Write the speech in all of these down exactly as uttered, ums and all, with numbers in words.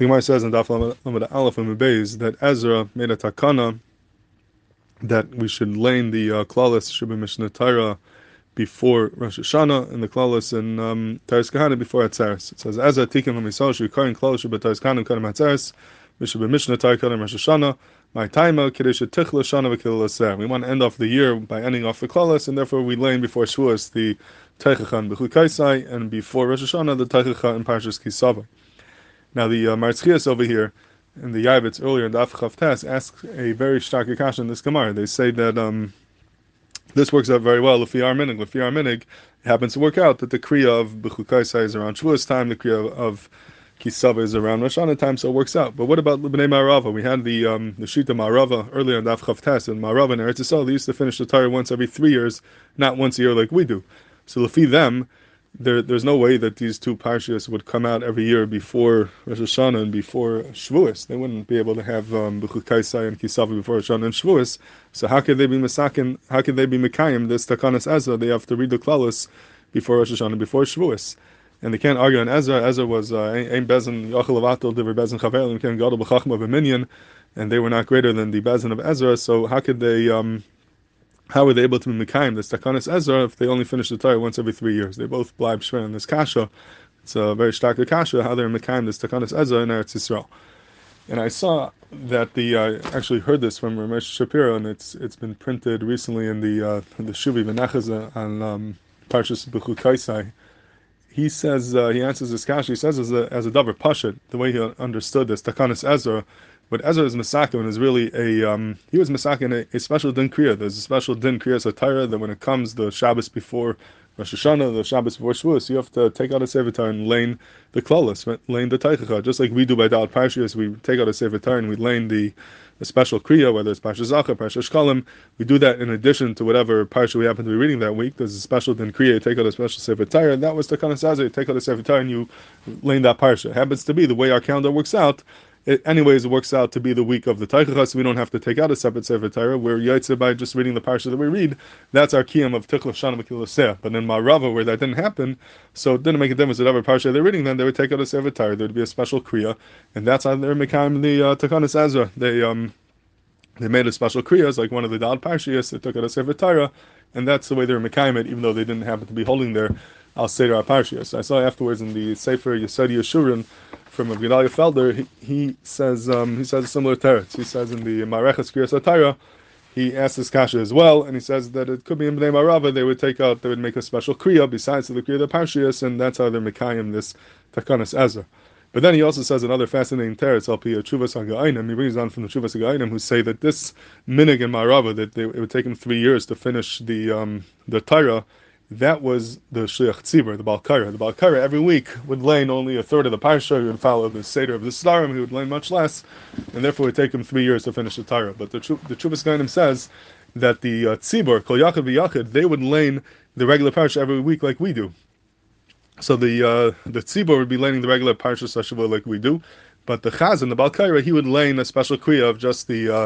The Gemara says in Daf Lamed Aleph and Beis that Ezra made a takana that we should lane the uh, klalis should be Mishnah Torah before Rosh Hashanah and the klalis in um, Taris Kahana before Atzeres. It says Ezra tikkun l'misal shekarin klalis should be Taris Kahana kadam Atzeres. We should be Mishnah Torah kadam Rosh Hashanah. My timer kiddush tichla shana v'kil laser. We want to end off the year by ending off the klalis, and therefore we lane before Shavuos the Teichacha and B'chukaisai, and before Rosh Hashanah the Teichacha and Parshas Kisava. Now the uh, Marzchias over here in the Yavitz earlier in the Afchav Tes asks a very stark kasha in this Gemara. They say that um, this works out very well. Lefi Ar Minig, Lefi Ar Minig, it happens to work out that the Kriya of B'chukaisai is around Shavuos time, the Kriya of Kisava is around Rosh Hashanah time, so it works out. But what about B'nai Ma'arava? We had the um, the Shita Ma'arava earlier in the Afchav Tes, and Ma'arava and Eretz Yisrael, they used to finish the Torah once every three years, not once a year like we do. So Lefi them, There, there's no way that these two parshas would come out every year before Rosh Hashanah and before Shavuos. They wouldn't be able to have B'chukaisai um, and Kisava before Rosh Hashanah and Shavuos. So how could they be Masakin? How could they be Mekayim this Takanas Ezra? They have to read the Klaus before Rosh Hashanah, before Shavuos, and they can't argue on Ezra. Ezra was Ein Bezin Yochel Avatul Diver Bezin Chavel and Ken Gadol B'Chachma B'Minyan, and they were not greater than the Bezin of Ezra. So how could they? Um, How were they able to be Mekayim this Takanas Ezra if they only finish the Torah once every three years? They both bleib shver in this kasha. It's a very stark kasha how they're Mekayim this Takanas Ezra in Eretz Yisrael. And I saw that the I uh, actually heard this from Ramesh Shapiro, and it's it's been printed recently in the uh, in the Shuvi Menachas on um, Parshas B'chukaisai. He says uh, he answers this kasha. He says as a as a davar pashut, the way he understood this Takanas Ezra. But Ezra is Masakin is really a um, he was Masakin a, a special din kriya. There's a special din kriya satira that when it comes the Shabbos before Rosh Hashanah, the Shabbos before Shavuos, you have to take out a sefer Torah and lane the klaus, lane the teichacha, just like we do by Dal Parshas. We take out a sefer Torah and we lane the, the special kriya, whether it's Parshas Zachar, Parshas Shkalim. We do that in addition to whatever parsha we happen to be reading that week. There's a special din kriya. You take out a special sefer Torah. That was the kind of sazer. You take out a sefer Torah and you lane that parsha. It happens to be the way our calendar works out. It, anyways, it works out to be the week of the Teichacha, so we don't have to take out a separate Sefer Torah. We're Yaitze by just reading the parsha that we read. That's our kiyam of Tichla Shana B'Kilaseh. But in Ma'arava, where that didn't happen, so it didn't make a difference whatever parsha they're reading, then they would take out a Sefer Torah. There would be a special kriya, and that's how they're Mekayim the uh, Takanas Ezra. They um they made a special kriya, it's like one of the Dal Parshiyas. They took out a Sefer Torah, and that's the way they were Mekayim it, even though they didn't happen to be holding their Al Seder Parshiyas. I saw afterwards in the Sefer Yesodi Yeshurun from Gedalia Felder, he, he says um, he says a similar teretz. He says in the Mareches Kriyas HaTorah, he asks this kasha as well, and he says that it could be in Bnei Marava, they would take out, they would make a special kriya besides the kriya of the Parshias, and that's how they're Mekayim this Takanas Ezra. But then he also says another fascinating teretz, Al Pi Chuvas HaGa'ainim, he brings on from the Chuvas HaGa'ainim, who say that this minig in Marava, that they, it would take him three years to finish the um, the Torah. That was the Shliach Tzibur, the Balkara. The Balkara every week would lane only a third of the parsha. He would follow the Seder of the Sdarim. He would lane much less, and therefore it would take him three years to finish the Torah. But the the Chuvas Gainim says that the uh, Tzibur, Kol Yachid V'Yachid, they would lane the regular parsha every week like we do. So the uh, the Tzibur would be laning the regular parsha Sashavua like we do, but the Chazan, the Balkara, he would lane a special kriya of just the uh,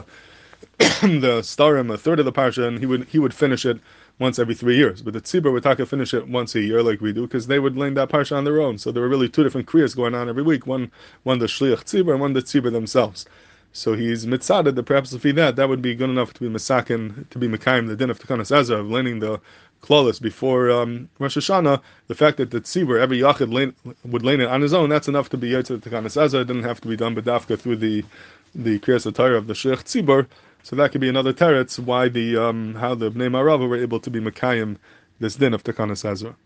the Sdarim, a third of the parsha, and he would he would finish it once every three years. But the Tzibur would take finish it once a year like we do, because they would lane that parsha on their own. So there were really two different kriyas going on every week, one one the Shliach Tzibur and one the Tzibur themselves. So he's mitzaded that perhaps if he that, that would be good enough to be Masakin, to be Mekayim, the din of Takanas Ezra, of laning the Klolus before um, Rosh Hashanah. The fact that the Tzibur, every Yachid lane, would lane it on his own, that's enough to be Yetzer Takanas Ezra. It didn't have to be done B'dafka through the the Kriyas HaTorah of the Shliach Tzibur. So that could be another teretz why the um, how the Bnei Marava were able to be Mekayim this din of Takanas Ezra.